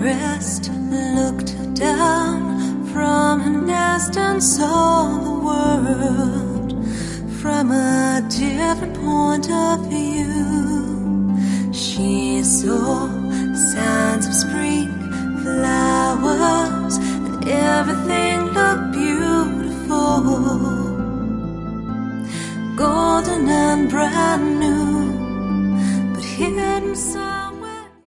dressed, looked down from her nest and saw the world from a different point of view. She saw the signs of spring, flowers, and everything looked beautiful, golden and brand new, but hidden somewhere.